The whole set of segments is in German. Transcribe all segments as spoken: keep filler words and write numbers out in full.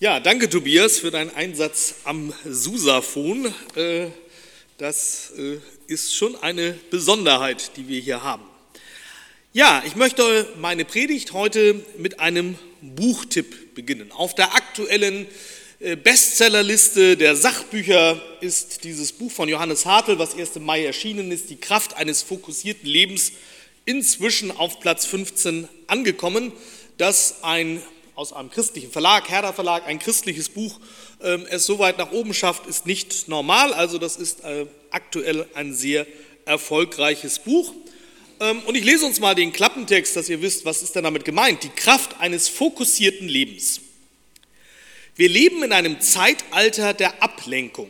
Ja, danke Tobias für deinen Einsatz am Susaphon. Das ist schon eine Besonderheit, die wir hier haben. Ja, ich möchte meine Predigt heute mit einem Buchtipp beginnen. Auf der aktuellen Bestsellerliste der Sachbücher ist dieses Buch von Johannes Hartl, was erst im Mai erschienen ist, Die Kraft eines fokussierten Lebens, inzwischen auf Platz fünfzehn angekommen. Das ein aus einem christlichen Verlag, Herder Verlag, ein christliches Buch, ähm, es so weit nach oben schafft, ist nicht normal. Also das ist äh, aktuell ein sehr erfolgreiches Buch. Ähm, und ich lese uns mal den Klappentext, dass ihr wisst, was ist denn damit gemeint. Die Kraft eines fokussierten Lebens. Wir leben in einem Zeitalter der Ablenkung.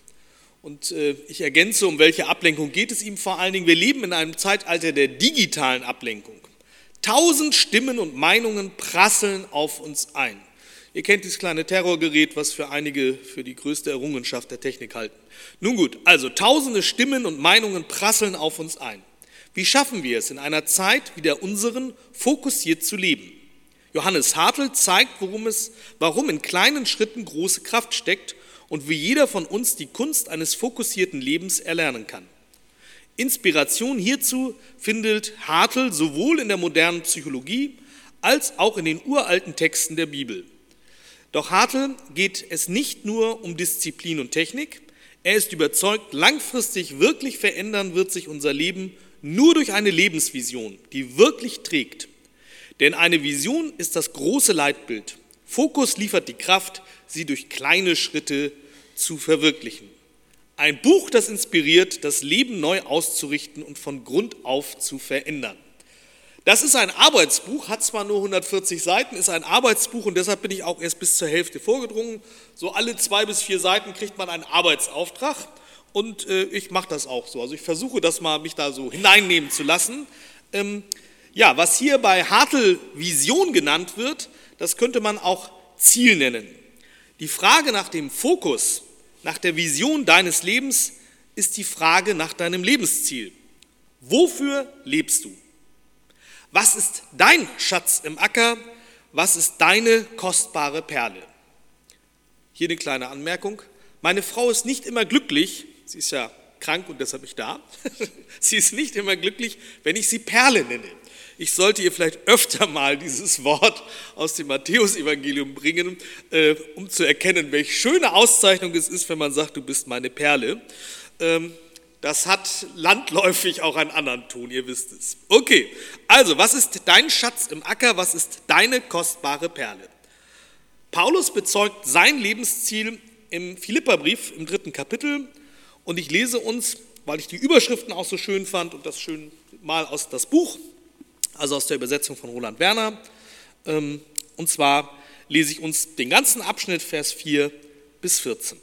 Und äh, ich ergänze, um welche Ablenkung geht es ihm vor allen Dingen. Wir leben in einem Zeitalter der digitalen Ablenkung. Tausend Stimmen und Meinungen prasseln auf uns ein. Ihr kennt dieses kleine Terrorgerät, was für einige für die größte Errungenschaft der Technik halten. Nun gut, also tausende Stimmen und Meinungen prasseln auf uns ein. Wie schaffen wir es, in einer Zeit wie der unseren fokussiert zu leben? Johannes Hartl zeigt, worum es, warum in kleinen Schritten große Kraft steckt und wie jeder von uns die Kunst eines fokussierten Lebens erlernen kann. Inspiration hierzu findet Hartl sowohl in der modernen Psychologie als auch in den uralten Texten der Bibel. Doch Hartl geht es nicht nur um Disziplin und Technik. Er ist überzeugt, langfristig wirklich verändern wird sich unser Leben nur durch eine Lebensvision, die wirklich trägt. Denn eine Vision ist das große Leitbild. Fokus liefert die Kraft, sie durch kleine Schritte zu verwirklichen. Ein Buch, das inspiriert, das Leben neu auszurichten und von Grund auf zu verändern. Das ist ein Arbeitsbuch, hat zwar nur hundertvierzig Seiten, ist ein Arbeitsbuch und deshalb bin ich auch erst bis zur Hälfte vorgedrungen. So alle zwei bis vier Seiten kriegt man einen Arbeitsauftrag und äh, ich mache das auch so. Also ich versuche das mal, mich da so hineinnehmen zu lassen. Ähm, ja, was hier bei Hartl Vision genannt wird, das könnte man auch Ziel nennen. Die Frage nach dem Fokus, nach der Vision deines Lebens ist die Frage nach deinem Lebensziel. Wofür lebst du? Was ist dein Schatz im Acker? Was ist deine kostbare Perle? Hier eine kleine Anmerkung. Meine Frau ist nicht immer glücklich, sie ist ja krank und deshalb nicht da, sie ist nicht immer glücklich, wenn ich sie Perle nenne. Ich sollte ihr vielleicht öfter mal dieses Wort aus dem Matthäus-Evangelium bringen, äh, um zu erkennen, welche schöne Auszeichnung es ist, wenn man sagt, du bist meine Perle. Ähm, das hat landläufig auch einen anderen Ton, ihr wisst es. Okay, also was ist dein Schatz im Acker, was ist deine kostbare Perle? Paulus bezeugt sein Lebensziel im Philipperbrief im dritten Kapitel und ich lese uns, weil ich die Überschriften auch so schön fand und das schön mal aus das Buch, also aus der Übersetzung von Roland Werner. Und zwar lese ich uns den ganzen Abschnitt, Vers vier bis vierzehn.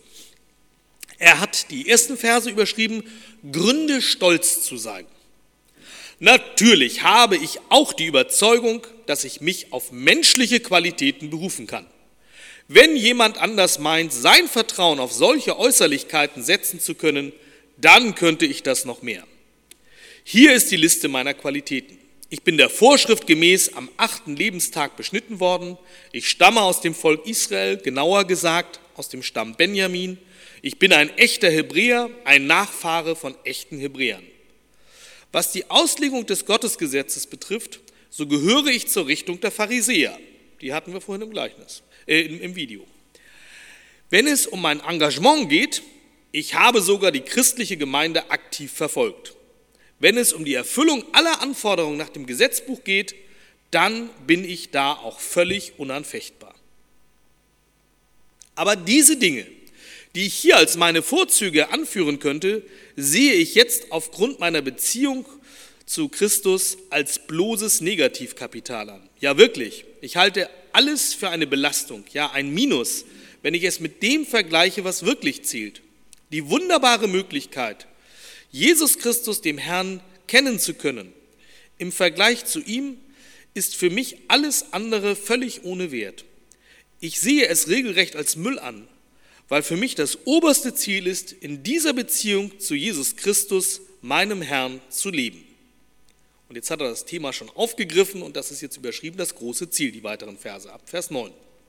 Er hat die ersten Verse überschrieben, Gründe stolz zu sein. Natürlich habe ich auch die Überzeugung, dass ich mich auf menschliche Qualitäten berufen kann. Wenn jemand anders meint, sein Vertrauen auf solche Äußerlichkeiten setzen zu können, dann könnte ich das noch mehr. Hier ist die Liste meiner Qualitäten. Ich bin der Vorschrift gemäß am achten Lebenstag beschnitten worden. Ich stamme aus dem Volk Israel, genauer gesagt aus dem Stamm Benjamin. Ich bin ein echter Hebräer, ein Nachfahre von echten Hebräern. Was die Auslegung des Gottesgesetzes betrifft, so gehöre ich zur Richtung der Pharisäer. Die hatten wir vorhin im Gleichnis, äh, im, im Video. Wenn es um mein Engagement geht, ich habe sogar die christliche Gemeinde aktiv verfolgt. Wenn es um die Erfüllung aller Anforderungen nach dem Gesetzbuch geht, dann bin ich da auch völlig unanfechtbar. Aber diese Dinge, die ich hier als meine Vorzüge anführen könnte, sehe ich jetzt aufgrund meiner Beziehung zu Christus als bloßes Negativkapital an. Ja wirklich, ich halte alles für eine Belastung, ja ein Minus, wenn ich es mit dem vergleiche, was wirklich zählt. Die wunderbare Möglichkeit, Jesus Christus, dem Herrn, kennen zu können. Im Vergleich zu ihm ist für mich alles andere völlig ohne Wert. Ich sehe es regelrecht als Müll an, weil für mich das oberste Ziel ist, in dieser Beziehung zu Jesus Christus, meinem Herrn, zu leben. Und jetzt hat er das Thema schon aufgegriffen und das ist jetzt überschrieben, das große Ziel, die weiteren Verse ab Vers neun.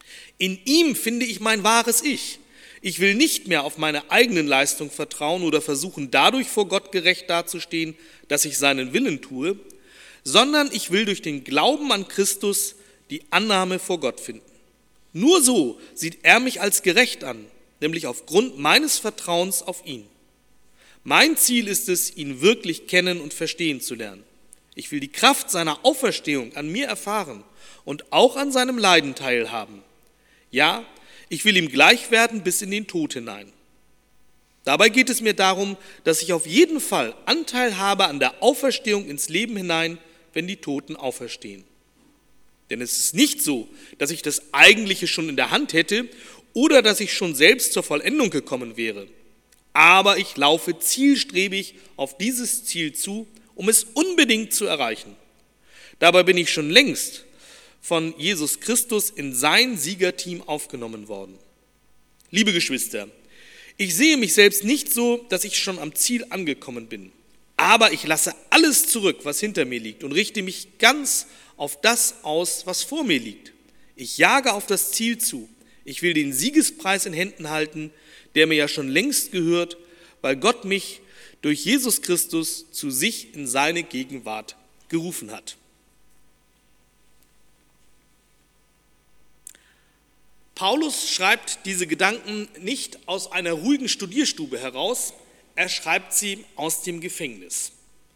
In ihm finde ich mein wahres Ich. Ich will nicht mehr auf meine eigenen Leistung vertrauen oder versuchen, dadurch vor Gott gerecht dazustehen, dass ich seinen Willen tue, sondern ich will durch den Glauben an Christus die Annahme vor Gott finden. Nur so sieht er mich als gerecht an, nämlich aufgrund meines Vertrauens auf ihn. Mein Ziel ist es, ihn wirklich kennen und verstehen zu lernen. Ich will die Kraft seiner Auferstehung an mir erfahren und auch an seinem Leiden teilhaben. Ja, ich will ihm gleich werden bis in den Tod hinein. Dabei geht es mir darum, dass ich auf jeden Fall Anteil habe an der Auferstehung ins Leben hinein, wenn die Toten auferstehen. Denn es ist nicht so, dass ich das Eigentliche schon in der Hand hätte oder dass ich schon selbst zur Vollendung gekommen wäre. Aber ich laufe zielstrebig auf dieses Ziel zu, um es unbedingt zu erreichen. Dabei bin ich schon längst von Jesus Christus in sein Siegerteam aufgenommen worden. Liebe Geschwister, ich sehe mich selbst nicht so, dass ich schon am Ziel angekommen bin. Aber ich lasse alles zurück, was hinter mir liegt und richte mich ganz auf das aus, was vor mir liegt. Ich jage auf das Ziel zu. Ich will den Siegespreis in Händen halten, der mir ja schon längst gehört, weil Gott mich durch Jesus Christus zu sich in seine Gegenwart gerufen hat. Paulus schreibt diese Gedanken nicht aus einer ruhigen Studierstube heraus, er schreibt sie aus dem Gefängnis.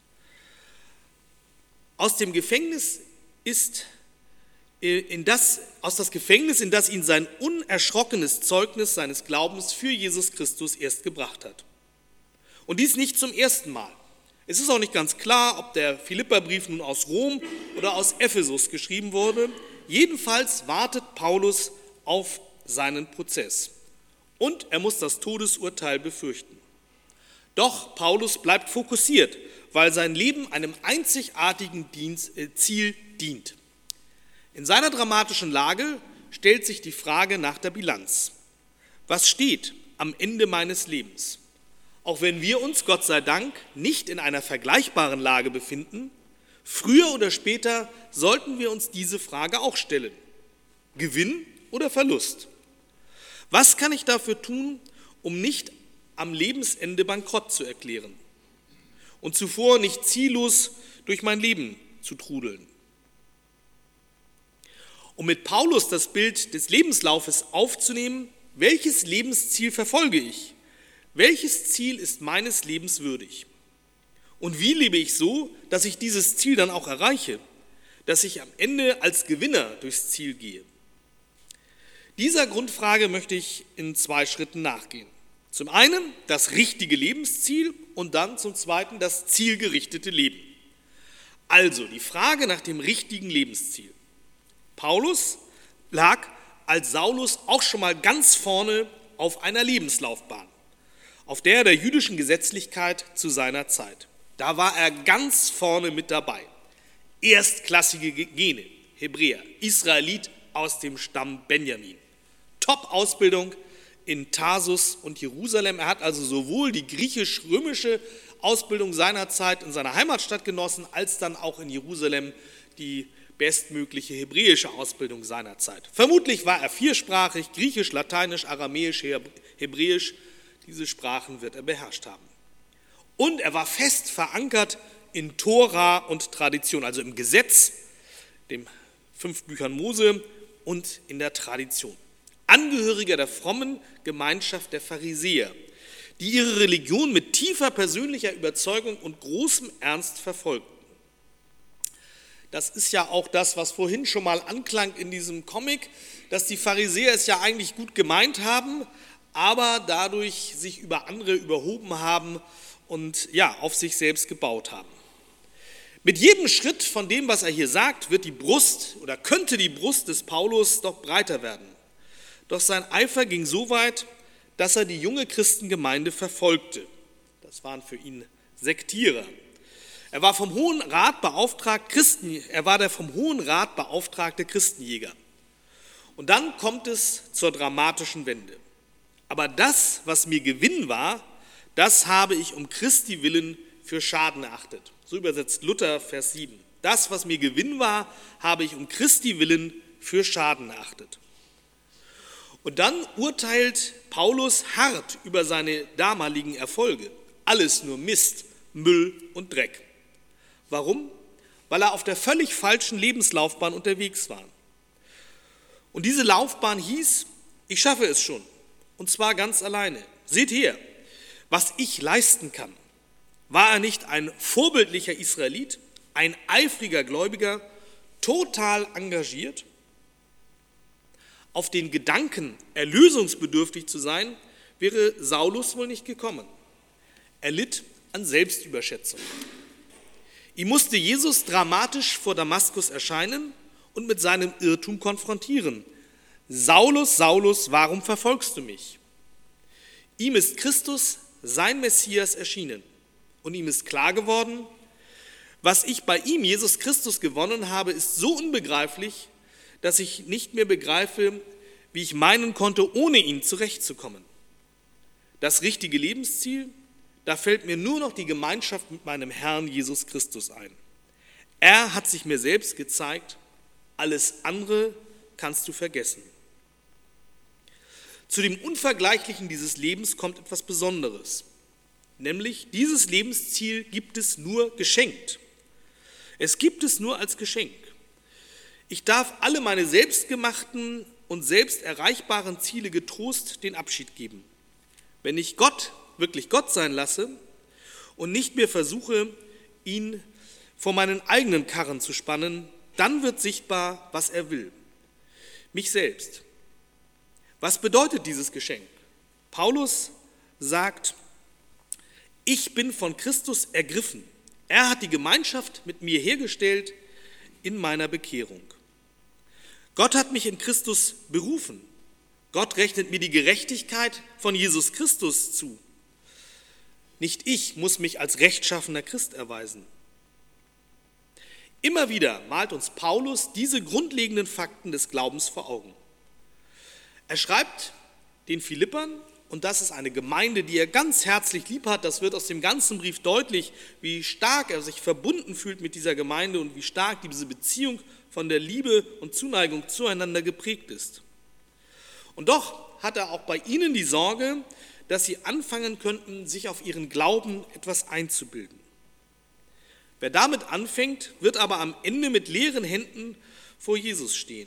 Aus dem Gefängnis ist in das, aus das Gefängnis, in das ihn sein unerschrockenes Zeugnis seines Glaubens für Jesus Christus erst gebracht hat. Und dies nicht zum ersten Mal. Es ist auch nicht ganz klar, ob der Philipperbrief nun aus Rom oder aus Ephesus geschrieben wurde. Jedenfalls wartet Paulus auf seinen Prozess. Und er muss das Todesurteil befürchten. Doch Paulus bleibt fokussiert, weil sein Leben einem einzigartigen Dienst, äh, Ziel dient. In seiner dramatischen Lage stellt sich die Frage nach der Bilanz. Was steht am Ende meines Lebens? Auch wenn wir uns, Gott sei Dank, nicht in einer vergleichbaren Lage befinden, früher oder später sollten wir uns diese Frage auch stellen. Gewinn oder Verlust? Was kann ich dafür tun, um nicht am Lebensende bankrott zu erklären und zuvor nicht ziellos durch mein Leben zu trudeln? Um mit Paulus das Bild des Lebenslaufes aufzunehmen, welches Lebensziel verfolge ich? Welches Ziel ist meines Lebens würdig? Und wie lebe ich so, dass ich dieses Ziel dann auch erreiche, dass ich am Ende als Gewinner durchs Ziel gehe? Dieser Grundfrage möchte ich in zwei Schritten nachgehen. Zum einen das richtige Lebensziel und dann zum zweiten das zielgerichtete Leben. Also die Frage nach dem richtigen Lebensziel. Paulus lag als Saulus auch schon mal ganz vorne auf einer Lebenslaufbahn, auf der der jüdischen Gesetzlichkeit zu seiner Zeit. Da war er ganz vorne mit dabei. Erstklassige Gene, Hebräer, Israelit aus dem Stamm Benjamin. Top-Ausbildung in Tarsus und Jerusalem. Er hat also sowohl die griechisch-römische Ausbildung seiner Zeit in seiner Heimatstadt genossen, als dann auch in Jerusalem die bestmögliche hebräische Ausbildung seiner Zeit. Vermutlich war er viersprachig, griechisch, lateinisch, aramäisch, hebräisch. Diese Sprachen wird er beherrscht haben. Und er war fest verankert in Tora und Tradition, also im Gesetz, den fünf Büchern Mose und in der Tradition. Angehöriger der frommen Gemeinschaft der Pharisäer, die ihre Religion mit tiefer persönlicher Überzeugung und großem Ernst verfolgten. Das ist ja auch das, was vorhin schon mal anklang in diesem Comic, dass die Pharisäer es ja eigentlich gut gemeint haben, aber dadurch sich über andere überhoben haben und ja, auf sich selbst gebaut haben. Mit jedem Schritt von dem, was er hier sagt, wird die Brust oder könnte die Brust des Paulus doch breiter werden. Doch sein Eifer ging so weit, dass er die junge Christengemeinde verfolgte. Das waren für ihn Sektierer. Er war vom Hohen Rat beauftragt, Christen, er war der vom Hohen Rat beauftragte Christenjäger. Und dann kommt es zur dramatischen Wende. Aber das, was mir Gewinn war, das habe ich um Christi willen für Schaden erachtet. So übersetzt Luther Vers sieben. Das, was mir Gewinn war, habe ich um Christi willen für Schaden erachtet. Und dann urteilt Paulus hart über seine damaligen Erfolge. Alles nur Mist, Müll und Dreck. Warum? Weil er auf der völlig falschen Lebenslaufbahn unterwegs war. Und diese Laufbahn hieß, ich schaffe es schon. Und zwar ganz alleine. Seht her, was ich leisten kann. War er nicht ein vorbildlicher Israelit, ein eifriger Gläubiger, total engagiert? Auf den Gedanken, erlösungsbedürftig zu sein, wäre Saulus wohl nicht gekommen. Er litt an Selbstüberschätzung. Ihm musste Jesus dramatisch vor Damaskus erscheinen und mit seinem Irrtum konfrontieren. Saulus, Saulus, warum verfolgst du mich? Ihm ist Christus, sein Messias, erschienen. Und ihm ist klar geworden, was ich bei ihm, Jesus Christus, gewonnen habe, ist so unbegreiflich, dass ich nicht mehr begreife, wie ich meinen konnte, ohne ihn zurechtzukommen. Das richtige Lebensziel, da fällt mir nur noch die Gemeinschaft mit meinem Herrn Jesus Christus ein. Er hat sich mir selbst gezeigt, alles andere kannst du vergessen. Zu dem Unvergleichlichen dieses Lebens kommt etwas Besonderes, nämlich dieses Lebensziel gibt es nur geschenkt. Es gibt es nur als Geschenk. Ich darf alle meine selbstgemachten und selbst erreichbaren Ziele getrost den Abschied geben. Wenn ich Gott wirklich Gott sein lasse und nicht mehr versuche, ihn vor meinen eigenen Karren zu spannen, dann wird sichtbar, was er will. Mich selbst. Was bedeutet dieses Geschenk? Paulus sagt, ich bin von Christus ergriffen. Er hat die Gemeinschaft mit mir hergestellt in meiner Bekehrung. Gott hat mich in Christus berufen. Gott rechnet mir die Gerechtigkeit von Jesus Christus zu. Nicht ich muss mich als rechtschaffener Christ erweisen. Immer wieder malt uns Paulus diese grundlegenden Fakten des Glaubens vor Augen. Er schreibt den Philippern, und das ist eine Gemeinde, die er ganz herzlich lieb hat, das wird aus dem ganzen Brief deutlich, wie stark er sich verbunden fühlt mit dieser Gemeinde und wie stark diese Beziehung von der Liebe und Zuneigung zueinander geprägt ist. Und doch hat er auch bei ihnen die Sorge, dass sie anfangen könnten, sich auf ihren Glauben etwas einzubilden. Wer damit anfängt, wird aber am Ende mit leeren Händen vor Jesus stehen.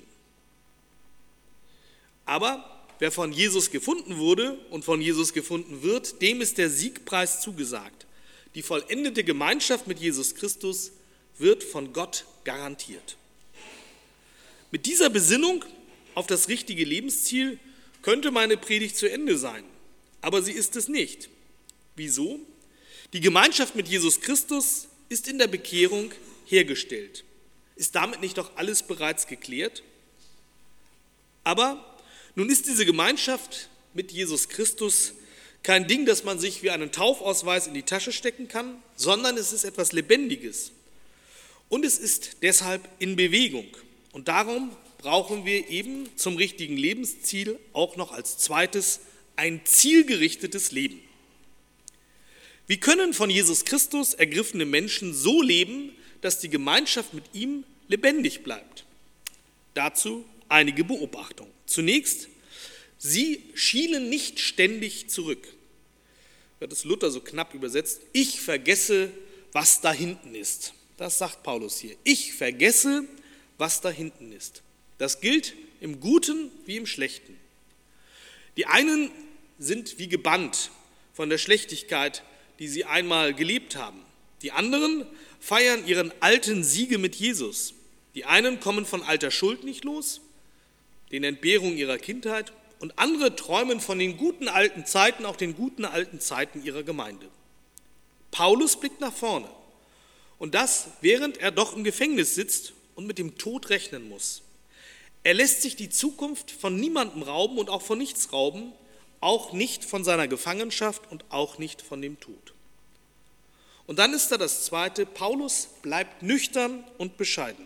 Aber wer von Jesus gefunden wurde und von Jesus gefunden wird, dem ist der Siegpreis zugesagt. Die vollendete Gemeinschaft mit Jesus Christus wird von Gott garantiert. Mit dieser Besinnung auf das richtige Lebensziel könnte meine Predigt zu Ende sein, aber sie ist es nicht. Wieso? Die Gemeinschaft mit Jesus Christus ist in der Bekehrung hergestellt. Ist damit nicht doch alles bereits geklärt? Aber nun ist diese Gemeinschaft mit Jesus Christus kein Ding, das man sich wie einen Taufausweis in die Tasche stecken kann, sondern es ist etwas Lebendiges. Und es ist deshalb in Bewegung. Und darum brauchen wir eben zum richtigen Lebensziel auch noch als zweites ein zielgerichtetes Leben. Wie können von Jesus Christus ergriffene Menschen so leben, dass die Gemeinschaft mit ihm lebendig bleibt? Dazu einige Beobachtungen. Zunächst, sie schielen nicht ständig zurück. Wird es Luther so knapp übersetzt, ich vergesse, was da hinten ist. Das sagt Paulus hier. Ich vergesse, was da hinten ist. Das gilt im Guten wie im Schlechten. Die einen sind wie gebannt von der Schlechtigkeit, die sie einmal gelebt haben. Die anderen feiern ihren alten Siege mit Jesus. Die einen kommen von alter Schuld nicht los, den Entbehrungen ihrer Kindheit, und andere träumen von den guten alten Zeiten, auch den guten alten Zeiten ihrer Gemeinde. Paulus blickt nach vorne, und das, während er doch im Gefängnis sitzt und mit dem Tod rechnen muss. Er lässt sich die Zukunft von niemandem rauben und auch von nichts rauben, auch nicht von seiner Gefangenschaft und auch nicht von dem Tod. Und dann ist da das Zweite, Paulus bleibt nüchtern und bescheiden.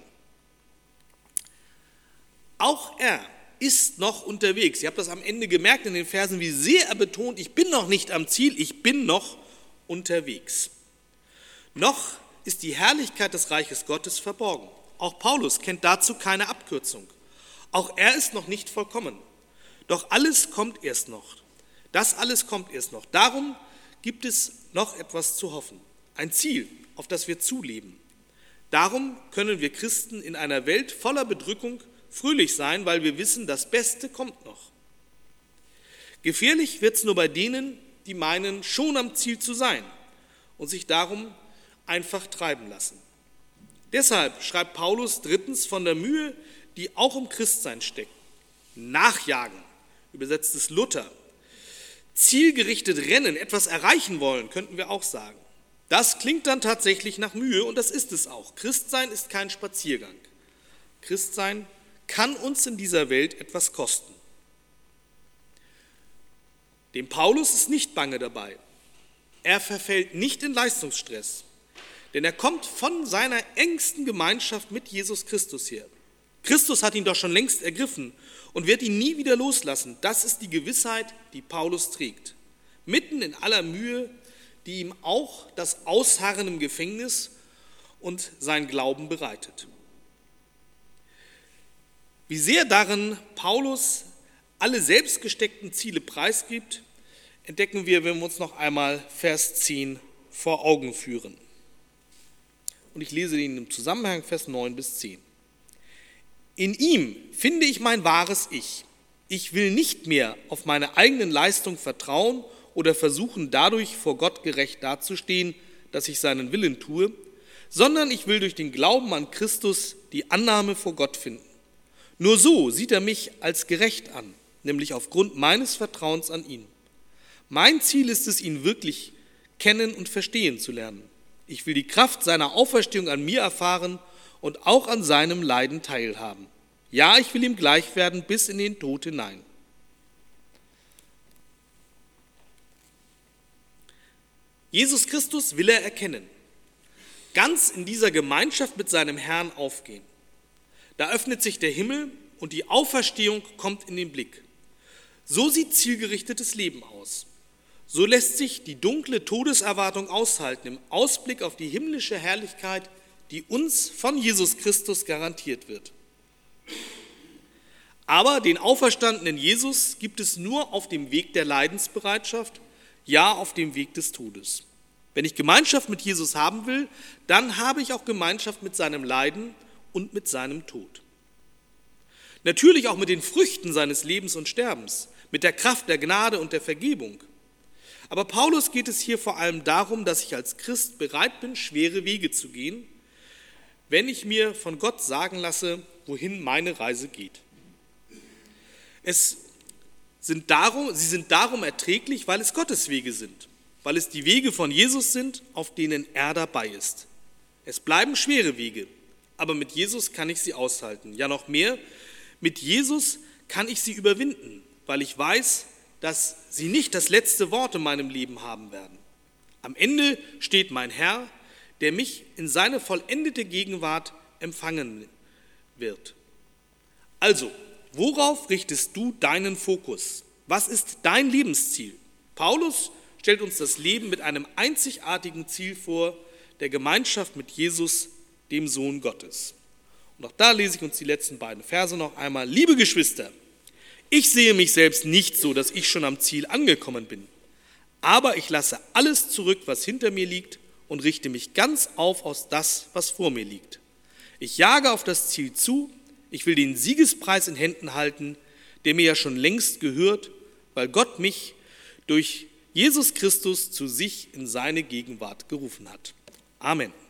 Auch er ist noch unterwegs. Ihr habt das am Ende gemerkt in den Versen, wie sehr er betont, ich bin noch nicht am Ziel, ich bin noch unterwegs. Noch ist die Herrlichkeit des Reiches Gottes verborgen. Auch Paulus kennt dazu keine Abkürzung. Auch er ist noch nicht vollkommen. Doch alles kommt erst noch. Das alles kommt erst noch. Darum gibt es noch etwas zu hoffen. Ein Ziel, auf das wir zuleben. Darum können wir Christen in einer Welt voller Bedrückung fröhlich sein, weil wir wissen, das Beste kommt noch. Gefährlich wird es nur bei denen, die meinen, schon am Ziel zu sein und sich darum einfach treiben lassen. Deshalb schreibt Paulus drittens von der Mühe, die auch im Christsein steckt. Nachjagen, übersetzt es Luther. Zielgerichtet rennen, etwas erreichen wollen, könnten wir auch sagen. Das klingt dann tatsächlich nach Mühe und das ist es auch. Christsein ist kein Spaziergang. Christsein kann uns in dieser Welt etwas kosten. Dem Paulus ist nicht bange dabei. Er verfällt nicht in Leistungsstress, denn er kommt von seiner engsten Gemeinschaft mit Jesus Christus her. Christus hat ihn doch schon längst ergriffen und wird ihn nie wieder loslassen. Das ist die Gewissheit, die Paulus trägt. Mitten in aller Mühe, die ihm auch das Ausharren im Gefängnis und sein Glauben bereitet. Wie sehr darin Paulus alle selbst gesteckten Ziele preisgibt, entdecken wir, wenn wir uns noch einmal Vers zehn vor Augen führen. Und ich lese ihn im Zusammenhang Vers neun bis zehn. In ihm finde ich mein wahres Ich. Ich will nicht mehr auf meine eigenen Leistung vertrauen oder versuchen, dadurch vor Gott gerecht dazustehen, dass ich seinen Willen tue, sondern ich will durch den Glauben an Christus die Annahme vor Gott finden. Nur so sieht er mich als gerecht an, nämlich aufgrund meines Vertrauens an ihn. Mein Ziel ist es, ihn wirklich kennen und verstehen zu lernen. Ich will die Kraft seiner Auferstehung an mir erfahren und auch an seinem Leiden teilhaben. Ja, ich will ihm gleich werden bis in den Tod hinein. Jesus Christus will er erkennen, ganz in dieser Gemeinschaft mit seinem Herrn aufgehen. Da öffnet sich der Himmel und die Auferstehung kommt in den Blick. So sieht zielgerichtetes Leben aus. So lässt sich die dunkle Todeserwartung aushalten im Ausblick auf die himmlische Herrlichkeit, die uns von Jesus Christus garantiert wird. Aber den auferstandenen Jesus gibt es nur auf dem Weg der Leidensbereitschaft, ja auf dem Weg des Todes. Wenn ich Gemeinschaft mit Jesus haben will, dann habe ich auch Gemeinschaft mit seinem Leiden und mit seinem Tod. Natürlich auch mit den Früchten seines Lebens und Sterbens, mit der Kraft der Gnade und der Vergebung. Aber Paulus geht es hier vor allem darum, dass ich als Christ bereit bin, schwere Wege zu gehen, wenn ich mir von Gott sagen lasse, wohin meine Reise geht. Es sind darum, sie sind darum erträglich, weil es Gottes Wege sind, weil es die Wege von Jesus sind, auf denen er dabei ist. Es bleiben schwere Wege, aber mit Jesus kann ich sie aushalten. Ja, noch mehr, mit Jesus kann ich sie überwinden, weil ich weiß, dass sie nicht das letzte Wort in meinem Leben haben werden. Am Ende steht mein Herr, der mich in seine vollendete Gegenwart empfangen wird. Also, worauf richtest du deinen Fokus? Was ist dein Lebensziel? Paulus stellt uns das Leben mit einem einzigartigen Ziel vor, der Gemeinschaft mit Jesus, dem Sohn Gottes. Und auch da lese ich uns die letzten beiden Verse noch einmal. Liebe Geschwister, ich sehe mich selbst nicht so, dass ich schon am Ziel angekommen bin. Aber ich lasse alles zurück, was hinter mir liegt, und richte mich ganz auf aus das, was vor mir liegt. Ich jage auf das Ziel zu, ich will den Siegespreis in Händen halten, der mir ja schon längst gehört, weil Gott mich durch Jesus Christus zu sich in seine Gegenwart gerufen hat. Amen.